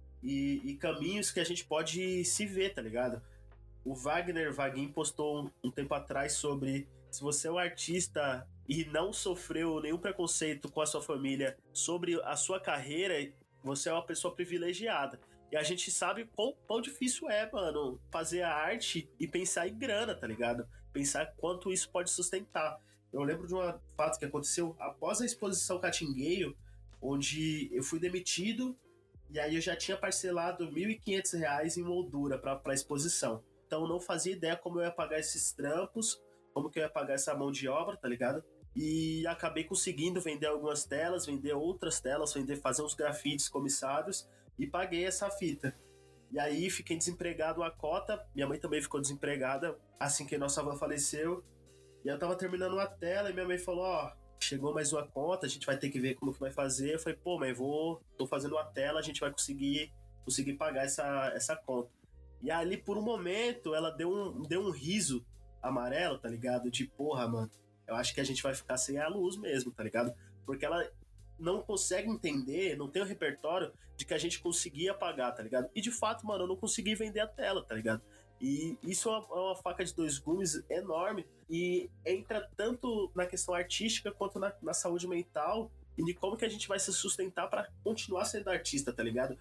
e caminhos que a gente pode se ver, tá ligado? O Wagner Vaguinho postou um tempo atrás sobre se você é um artista e não sofreu nenhum preconceito com a sua família sobre a sua carreira, você é uma pessoa privilegiada. E a gente sabe quão difícil é, mano, fazer a arte e pensar em grana, tá ligado? Pensar quanto isso pode sustentar. Eu lembro de um fato que aconteceu após a exposição Catingueio, onde eu fui demitido e aí eu já tinha parcelado R$ 1.500 em moldura pra exposição. Então eu não fazia ideia como eu ia pagar esses trampos, como que eu ia pagar essa mão de obra, tá ligado? E acabei conseguindo vender algumas telas, vender outras telas, fazer uns grafites comissados e paguei essa fita. E aí fiquei desempregado a cota, minha mãe também ficou desempregada assim que nossa avó faleceu. E eu tava terminando uma tela e minha mãe falou, chegou mais uma conta, a gente vai ter que ver como que vai fazer. Eu falei, pô, mãe, tô fazendo uma tela, a gente vai conseguir pagar essa conta. E ali, por um momento, ela deu um riso amarelo, tá ligado? De, porra, mano, eu acho que a gente vai ficar sem a luz mesmo, tá ligado? Porque ela não consegue entender, não tem o repertório de que a gente conseguia pagar, tá ligado? E de fato, mano, eu não consegui vender a tela, tá ligado? E isso é uma faca de dois gumes enorme e entra tanto na questão artística quanto na saúde mental e de como que a gente vai se sustentar para continuar sendo artista, tá ligado?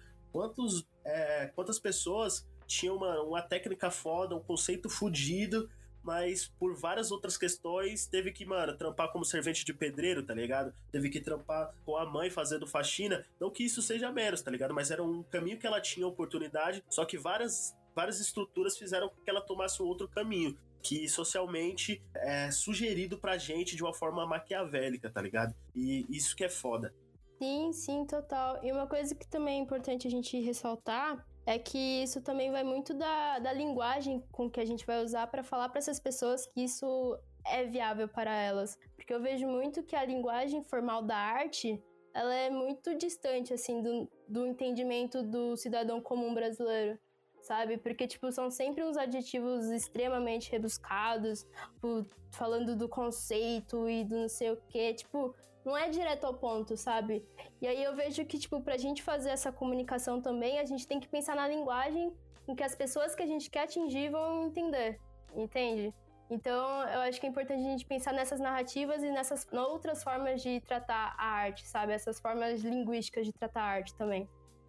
Quantas pessoas tinham uma técnica foda, um conceito fudido, mas por várias outras questões teve que, mano, trampar como servente de pedreiro, tá ligado? Teve que trampar com a mãe fazendo faxina. Não que isso seja menos, tá ligado? Mas era um caminho que ela tinha oportunidade, só que várias estruturas fizeram com que ela tomasse um outro caminho, que socialmente é sugerido pra gente de uma forma maquiavélica, tá ligado? E isso que é foda. Sim, total. E uma coisa que também é importante a gente ressaltar é que isso também vai muito da linguagem com que a gente vai usar para falar para essas pessoas que isso é viável para elas. Porque eu vejo muito que a linguagem formal da arte, ela é muito distante, assim, do entendimento do cidadão comum brasileiro, sabe? Porque, tipo, são sempre uns adjetivos extremamente rebuscados, falando do conceito e do não sei o quê, tipo, não é direto ao ponto, sabe? E aí eu vejo que, tipo, pra gente fazer essa comunicação também, a gente tem que pensar na linguagem em que as pessoas que a gente quer atingir vão entender, entende? Então, eu acho que é importante a gente pensar nessas narrativas e nessas outras formas de tratar a arte, sabe? Essas formas linguísticas de tratar a arte também.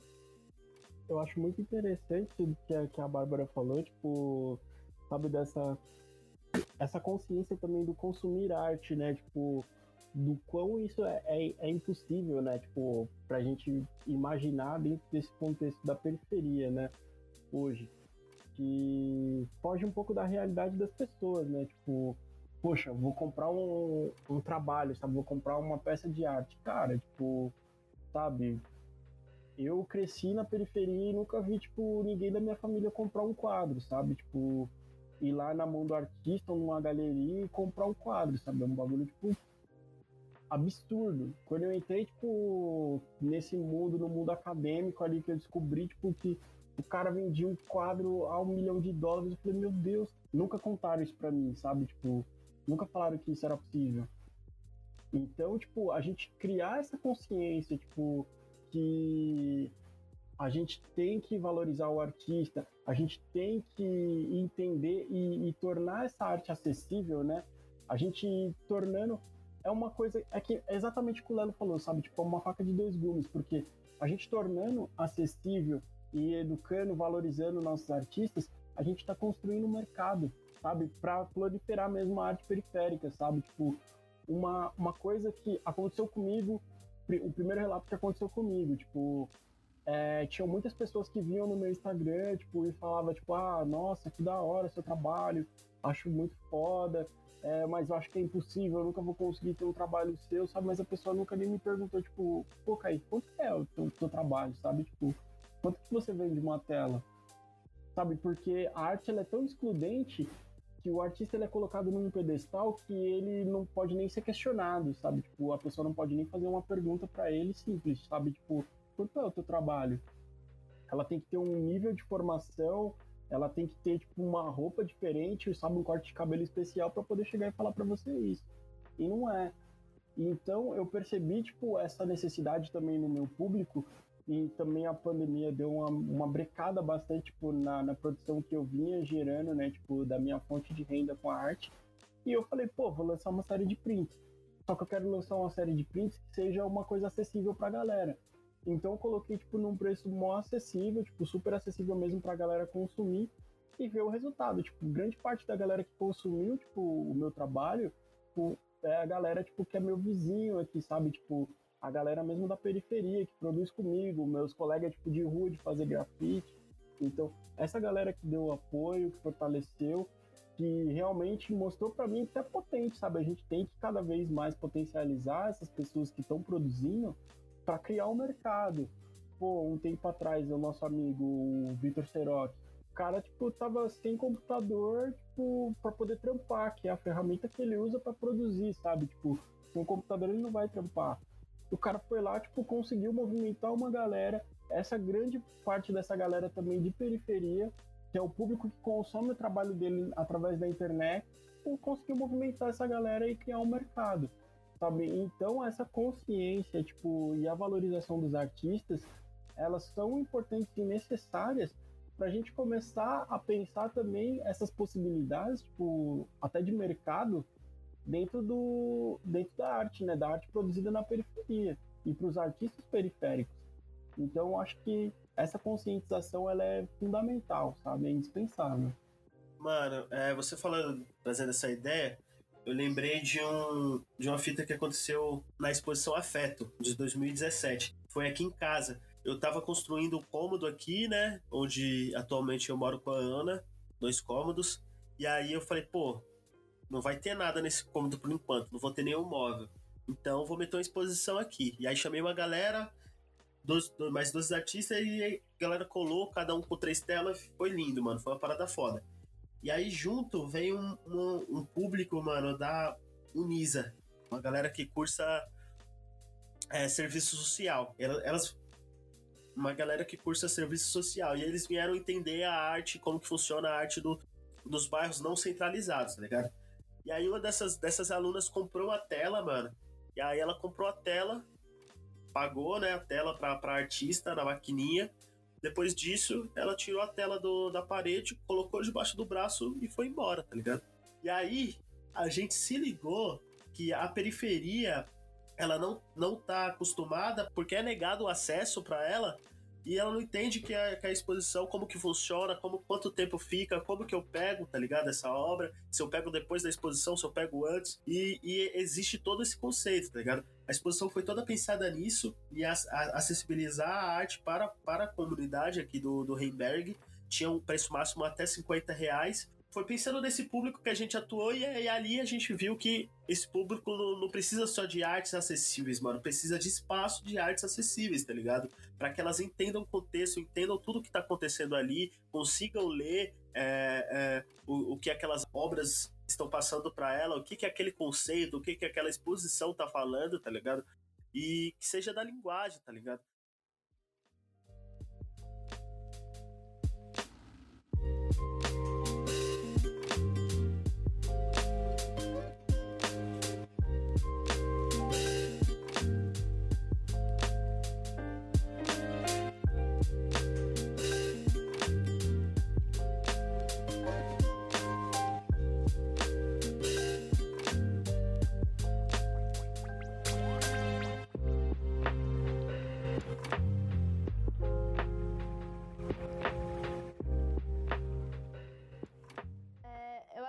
Eu acho muito interessante o que a Bárbara falou, tipo, sabe, essa consciência também do consumir arte, né? Tipo, do quão isso é impossível, né? Tipo, pra gente imaginar dentro desse contexto da periferia, né? Hoje. Que foge um pouco da realidade das pessoas, né? Tipo, poxa, vou comprar um trabalho, sabe? Vou comprar uma peça de arte. Cara, tipo, sabe? Eu cresci na periferia e nunca vi, tipo, ninguém da minha família comprar um quadro, sabe? Tipo, ir lá na mão do artista ou numa galeria e comprar um quadro, sabe? É um bagulho, tipo, absurdo. Quando eu entrei, tipo, nesse mundo, no mundo acadêmico ali, que eu descobri, tipo, que o cara vendia um quadro a $1 milhão, eu falei, meu Deus, nunca contaram isso pra mim, sabe? Tipo, nunca falaram que isso era possível. Então, tipo, a gente criar essa consciência, tipo, que a gente tem que valorizar o artista, a gente tem que entender e tornar essa arte acessível, né? A gente tornando... É uma coisa... É exatamente o que o Lelo falou, sabe? Tipo, é uma faca de dois gumes, porque a gente tornando acessível e educando, valorizando nossos artistas, a gente está construindo um mercado, sabe? Para proliferar mesmo a arte periférica, sabe? Tipo, uma coisa que aconteceu comigo, o primeiro relato que aconteceu comigo, tipo... tinham muitas pessoas que vinham no meu Instagram, tipo, e falavam, tipo, nossa, que da hora seu trabalho, acho muito foda, mas eu acho que é impossível, eu nunca vou conseguir ter um trabalho seu, sabe? Mas a pessoa nunca nem me perguntou, tipo, pô, Kaique, quanto é o teu trabalho, sabe? Tipo, quanto que você vende uma tela? Sabe? Porque a arte, ela é tão excludente que o artista, ele é colocado num pedestal que ele não pode nem ser questionado, sabe? Tipo, a pessoa não pode nem fazer uma pergunta pra ele simples, sabe? Tipo, quanto é o teu trabalho? Ela tem que ter um nível de formação, ela tem que ter, tipo, uma roupa diferente, sabe, um corte de cabelo especial para poder chegar e falar para você isso. E não é. Então, eu percebi, tipo, essa necessidade também no meu público, e também a pandemia deu uma brecada bastante, tipo, na produção que eu vinha gerando, né, tipo, da minha fonte de renda com a arte. E eu falei, pô, vou lançar uma série de prints. Só que eu quero lançar uma série de prints que seja uma coisa acessível pra galera. Então eu coloquei, tipo, num preço mó acessível, tipo, super acessível mesmo pra galera consumir e ver o resultado. Tipo, grande parte da galera que consumiu, tipo, o meu trabalho, tipo, é a galera, tipo, que é meu vizinho aqui, sabe? Tipo, a galera mesmo da periferia que produz comigo, meus colegas, tipo, de rua, de fazer grafite. Então, essa galera que deu apoio, que fortaleceu, que realmente mostrou pra mim que é potente, sabe? A gente tem que cada vez mais potencializar essas pessoas que estão produzindo para criar um mercado. Pô, um tempo atrás, o nosso amigo, o Vitor Seroc, o cara, tipo, tava sem computador, tipo, para poder trampar, que é a ferramenta que ele usa para produzir, sabe? Tipo, sem computador ele não vai trampar. O cara foi lá, tipo, conseguiu movimentar uma galera, essa grande parte dessa galera também de periferia, que é o público que consome o trabalho dele através da internet, conseguiu movimentar essa galera e criar um mercado. Sabe? Então essa consciência, tipo, e a valorização dos artistas, elas são importantes e necessárias para a gente começar a pensar também essas possibilidades, tipo, até de mercado dentro da arte, né, da arte produzida na periferia e para os artistas periféricos. Então eu acho que essa conscientização, ela é fundamental, sabe? É indispensável. Mano, você falando, trazendo essa ideia, eu lembrei de uma fita que aconteceu na exposição Afeto, de 2017. Foi aqui em casa. Eu tava construindo um cômodo aqui, né? Onde atualmente eu moro com a Ana, 2 cômodos. E aí eu falei, pô, não vai ter nada nesse cômodo por enquanto, não vou ter nenhum móvel. Então vou meter uma exposição aqui. E aí chamei uma galera, mais 2 artistas, e a galera colou, cada um com 3 telas. Foi lindo, mano. Foi uma parada foda. E aí junto vem um público, mano, da Unisa, uma galera que cursa serviço social. Uma galera que cursa serviço social. E eles vieram entender a arte, como que funciona a arte dos bairros não centralizados, tá ligado? E aí uma dessas alunas comprou a tela, mano. E aí ela comprou a tela, pagou, né, a tela pra artista na maquininha. Depois disso, ela tirou a tela da parede, colocou debaixo do braço e foi embora, tá ligado? E aí, a gente se ligou que a periferia, ela não tá acostumada, porque é negado o acesso para ela, e ela não entende que a exposição, como que funciona, quanto tempo fica, como que eu pego, tá ligado, essa obra, se eu pego depois da exposição, se eu pego antes, e existe todo esse conceito, tá ligado? A exposição foi toda pensada nisso, e acessibilizar a arte para a comunidade aqui do Heimberg. Tinha um preço máximo até R$50. Foi pensando nesse público que a gente atuou, e ali a gente viu que esse público não precisa só de artes acessíveis, mano. Precisa de espaço de artes acessíveis, tá ligado? Para que elas entendam o contexto, entendam tudo que tá acontecendo ali, consigam ler o que aquelas obras estão passando para ela, o que é aquele conceito, o que aquela exposição tá falando, tá ligado? E que seja da linguagem, tá ligado?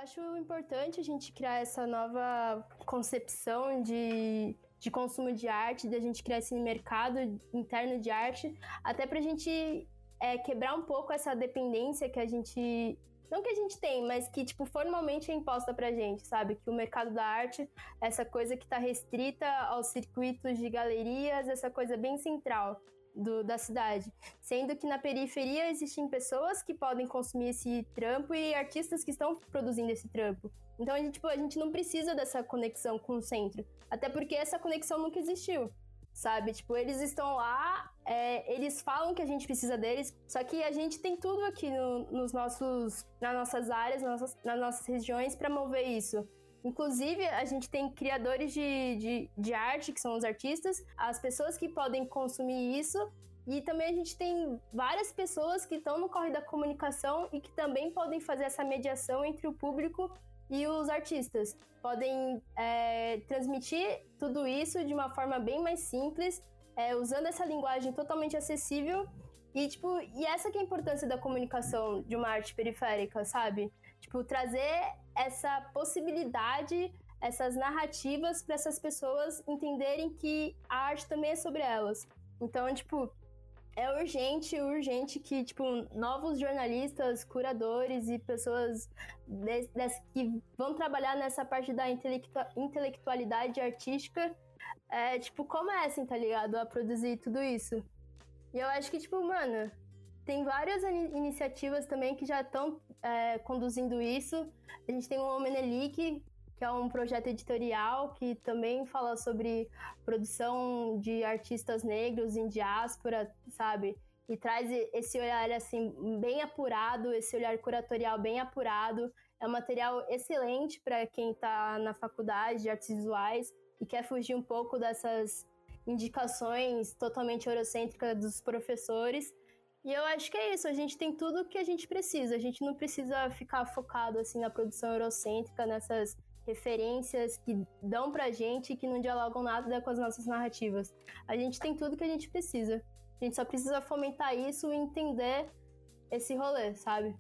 acho importante a gente criar essa nova concepção de consumo de arte, de a gente criar esse mercado interno de arte, até pra gente quebrar um pouco essa dependência que a gente... Não que a gente tem, mas que, tipo, formalmente é imposta pra gente, sabe? Que o mercado da arte, essa coisa que tá restrita aos circuitos de galerias, essa coisa bem central da cidade. Sendo que na periferia existem pessoas que podem consumir esse trampo e artistas que estão produzindo esse trampo. Então, a gente não precisa dessa conexão com o centro. Até porque essa conexão nunca existiu, sabe? Tipo, eles estão lá, eles falam que a gente precisa deles, só que a gente tem tudo aqui nas nossas áreas, nas nossas regiões para mover isso. Inclusive, a gente tem criadores de arte, que são os artistas, as pessoas que podem consumir isso, e também a gente tem várias pessoas que estão no corre da comunicação e que também podem fazer essa mediação entre o público e os artistas. Podem transmitir tudo isso de uma forma bem mais simples, usando essa linguagem totalmente acessível. E essa que é a importância da comunicação de uma arte periférica, sabe? Tipo, trazer essa possibilidade, essas narrativas para essas pessoas entenderem que a arte também é sobre elas. Então, tipo, é urgente que, tipo, novos jornalistas, curadores e pessoas que vão trabalhar nessa parte da intelectualidade artística, tipo, comecem, tá ligado? A produzir tudo isso. E eu acho que, tipo, mano, tem várias iniciativas também que já estão conduzindo isso. A gente tem o Omenelik, que é um projeto editorial que também fala sobre produção de artistas negros em diáspora, sabe? E traz esse olhar, assim, bem apurado, esse olhar curatorial bem apurado. É um material excelente para quem está na faculdade de artes visuais e quer fugir um pouco dessas indicações totalmente eurocêntricas dos professores. E eu acho que é isso, a gente tem tudo o que a gente precisa. A gente não precisa ficar focado, assim, na produção eurocêntrica, nessas referências que dão pra gente e que não dialogam nada com as nossas narrativas. A gente tem tudo que a gente precisa. A gente só precisa fomentar isso e entender esse rolê, sabe?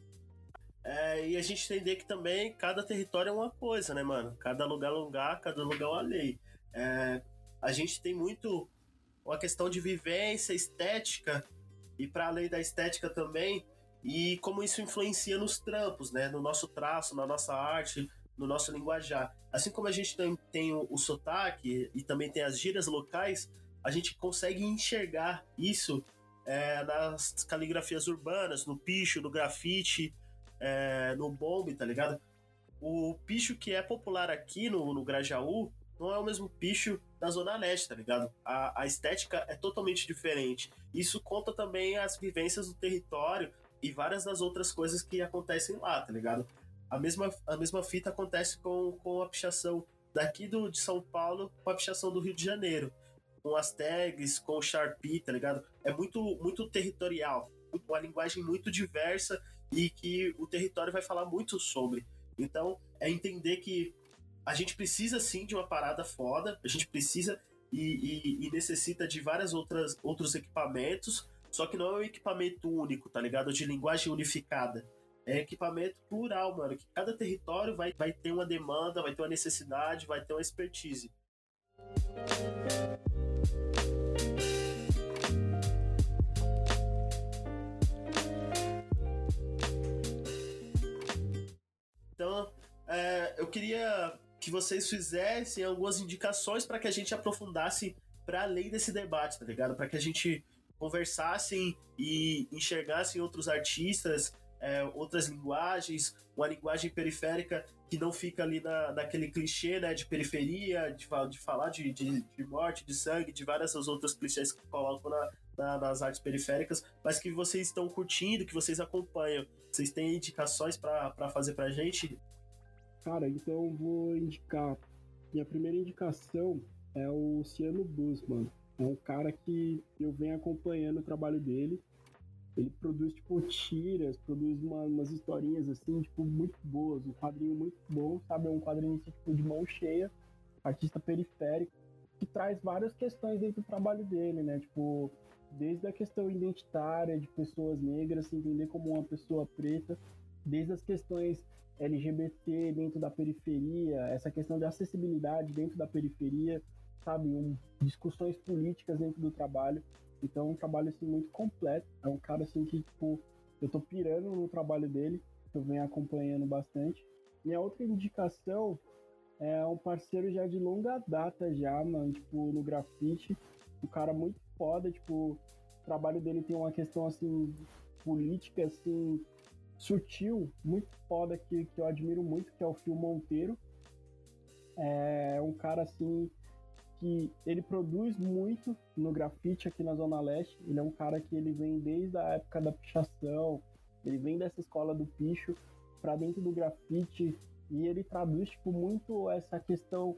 E a gente entender que também cada território é uma coisa, né, mano? Cada lugar é um lugar, cada lugar é uma lei. A gente tem muito uma questão de vivência, estética, e para além da estética também, e como isso influencia nos trampos, né? No nosso traço, na nossa arte, no nosso linguajar. Assim como a gente tem o sotaque e também tem as gírias locais, a gente consegue enxergar isso nas caligrafias urbanas, no picho, no grafite, no bombe, tá ligado? O picho que é popular aqui no Grajaú não é o mesmo picho da Zona Leste, tá ligado? A estética é totalmente diferente. Isso conta também as vivências do território e várias das outras coisas que acontecem lá, tá ligado? A mesma fita acontece com a pichação daqui de São Paulo com a pichação do Rio de Janeiro. Com as tags, com o Sharpie, tá ligado? É muito, muito territorial. Uma linguagem muito diversa e que o território vai falar muito sobre. Então, é entender que a gente precisa sim de uma parada foda, a gente precisa e necessita de várias outros equipamentos, só que não é um equipamento único, tá ligado? De linguagem unificada. É equipamento plural, mano, que cada território vai ter uma demanda, vai ter uma necessidade, vai ter uma expertise. Então, eu queria que vocês fizessem algumas indicações para que a gente aprofundasse para além desse debate, tá ligado? Para que a gente conversasse e enxergasse outros artistas, outras linguagens, uma linguagem periférica que não fica ali naquele clichê, né, de periferia, de falar de morte, de sangue, de várias outras clichês que colocam nas artes periféricas, mas que vocês estão curtindo, que vocês acompanham. Vocês têm indicações para fazer pra gente? Cara, então eu vou indicar. Minha primeira indicação é o Ciano Bus, mano. É um cara que eu venho acompanhando o trabalho dele. Ele produz, tipo, tiras, produz umas historinhas, assim, tipo, muito boas. Um quadrinho muito bom, sabe? É um quadrinho, tipo, de mão cheia, artista periférico, que traz várias questões dentro do trabalho dele, né? Tipo, desde a questão identitária de pessoas negras, se entender como uma pessoa preta, desde as questões LGBT dentro da periferia, essa questão de acessibilidade dentro da periferia, sabe, discussões políticas dentro do trabalho. Então é um trabalho assim muito completo, é um cara assim que tipo, eu tô pirando no trabalho dele, que eu venho acompanhando bastante. Minha outra indicação é um parceiro já de longa data já, mano, tipo, no grafite, um cara muito foda, tipo, o trabalho dele tem uma questão assim política assim sutil, muito foda, que eu admiro muito, que é o Fio Monteiro. É um cara assim que ele produz muito no grafite aqui na Zona Leste. Ele é um cara que ele vem desde a época da pichação, ele vem dessa escola do picho para dentro do grafite, e ele traduz tipo muito essa questão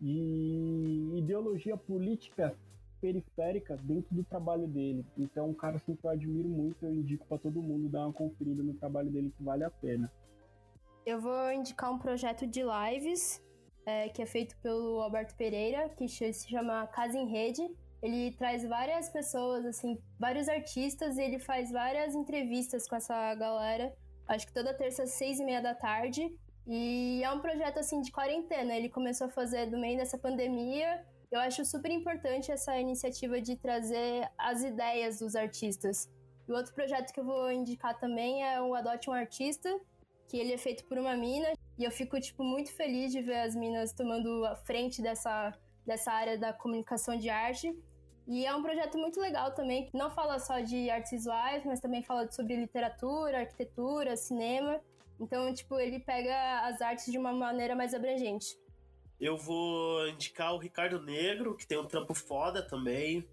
de ideologia política periférica dentro do trabalho dele. Então, um cara assim que eu admiro muito, eu indico para todo mundo dar uma conferida no trabalho dele, que vale a pena. Eu vou indicar um projeto de lives que é feito pelo Alberto Pereira, que se chama Casa em Rede. Ele traz várias pessoas, assim, vários artistas, e ele faz várias entrevistas com essa galera, acho que toda terça às 6:30 da tarde. E é um projeto assim de quarentena, ele começou a fazer no meio dessa pandemia. Eu acho super importante essa iniciativa de trazer as ideias dos artistas. E o outro projeto que eu vou indicar também é o Adote um Artista, que ele é feito por uma mina, e eu fico tipo muito feliz de ver as minas tomando a frente dessa área da comunicação de arte. E é um projeto muito legal também, que não fala só de artes visuais, mas também fala sobre literatura, arquitetura, cinema. Então, tipo, ele pega as artes de uma maneira mais abrangente. Eu vou indicar o Ricardo Negro, que tem um trampo foda também,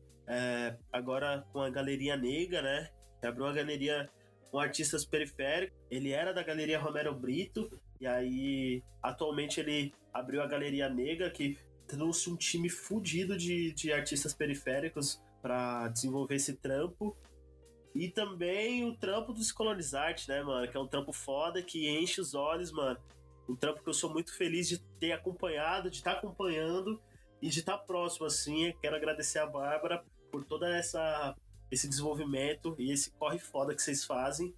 agora com a Galeria Negra, né? Que abriu uma galeria com artistas periféricos. Ele era da Galeria Romero Brito, e aí atualmente ele abriu a Galeria Negra, que trouxe um time fudido de artistas periféricos para desenvolver esse trampo. E também o trampo do Descolonizarte, né, mano? Que é um trampo foda, que enche os olhos, mano. Um trampo que eu sou muito feliz de ter acompanhado, de estar acompanhando e de estar próximo, assim. Quero agradecer a Bárbara por todo esse desenvolvimento e esse corre foda que vocês fazem.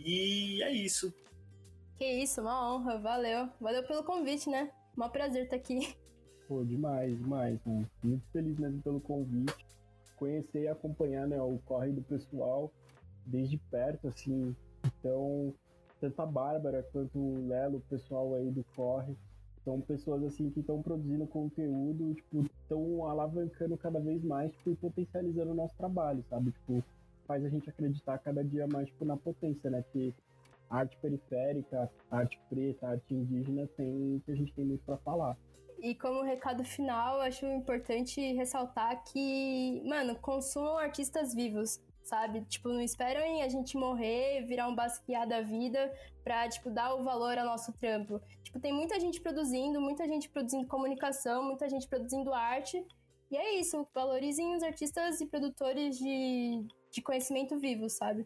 E é isso. Que isso, uma honra, valeu. Valeu pelo convite, né? Um prazer estar aqui. Pô, demais, mano. Muito feliz mesmo pelo convite. Conhecer e acompanhar, né, o corre do pessoal desde perto, assim. Então, tanto a Bárbara quanto o Lelo, o pessoal aí do corre, são pessoas assim que estão produzindo conteúdo, tipo, estão alavancando cada vez mais, tipo, e potencializando o nosso trabalho, sabe? Tipo, faz a gente acreditar cada dia mais, tipo, na potência, né? Que a arte periférica, a arte preta, a arte indígena a gente tem muito pra falar. E como recado final, acho importante ressaltar que, mano, consumam artistas vivos, sabe? Tipo, não esperem a gente morrer, virar um Basquiat da vida pra, tipo, dar o valor ao nosso trampo. Tipo, tem muita gente produzindo comunicação, muita gente produzindo arte. E é isso, valorizem os artistas e produtores de conhecimento vivo, sabe?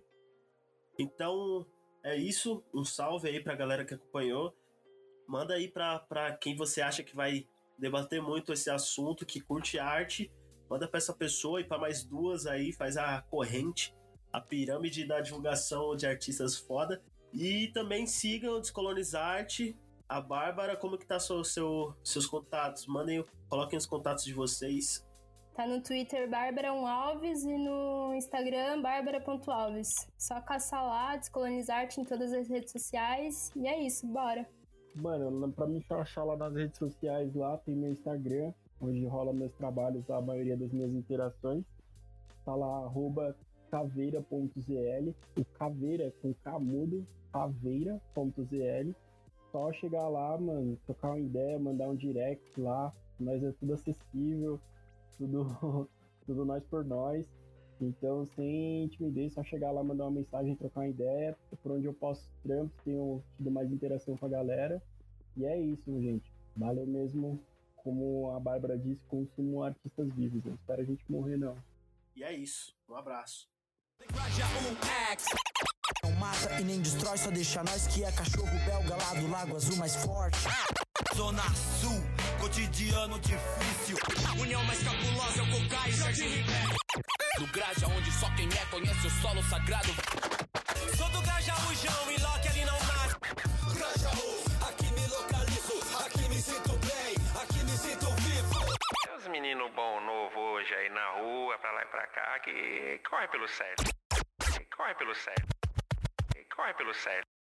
Então, é isso. Um salve aí pra galera que acompanhou. Manda aí pra quem você acha que vai debater muito esse assunto, que curte arte. Manda pra essa pessoa e pra mais duas aí, faz a corrente, a pirâmide da divulgação de artistas foda. E também sigam o Descolonizarte. A Bárbara, como que tá seus contatos? Coloquem os contatos de vocês. Tá no Twitter Bárbara Alves e no Instagram barbara.alves. Só caçar lá, Descolonizarte em todas as redes sociais. E é isso, bora! Mano, pra me achar lá nas redes sociais, lá tem meu Instagram, onde rola meus trabalhos, a maioria das minhas interações. Tá lá, @caveira.zl, o caveira com K mudo, caveira.zl. Só chegar lá, mano, trocar uma ideia, mandar um direct lá, nós é tudo acessível, tudo nós por nós. Então, sem timidez, só chegar lá, mandar uma mensagem, trocar uma ideia. Por onde eu posto trampos, tenho tido mais interação com a galera. E é isso, gente. Valeu mesmo, como a Bárbara disse, consumam artistas vivos. Não espero a gente morrer, não. E é isso. Um abraço. Não mata e nem destrói, só deixa nós que é cachorro belga lá do Lago Azul mais forte. Zona Sul, cotidiano difícil. União mais cabulosa é o Cocai e Jardim Ribeiro. Do Graja, onde só quem é conhece o solo sagrado. Sou do Grajaújão e Loki ali não nasce. menino bom novo hoje aí na rua, pra lá e pra cá, que corre pelo sério. Corre pelo sério. Corre pelo sério.